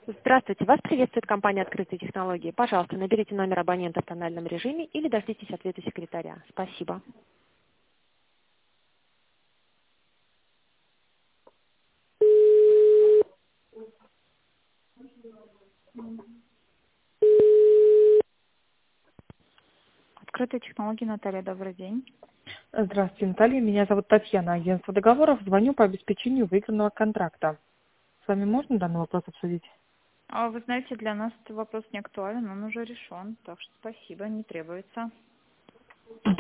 Здравствуйте, вас приветствует компания «Открытые технологии». Пожалуйста, наберите номер абонента в тональном режиме или дождитесь ответа секретаря. Спасибо. Открытые технологии, Наталья, добрый день. Здравствуйте, Наталья. Меня зовут Татьяна, агентство договоров. Звоню по обеспечению выигранного контракта. С вами можно данный вопрос обсудить? Вы знаете, для нас этот вопрос не актуален, он уже решен, так что спасибо, не требуется.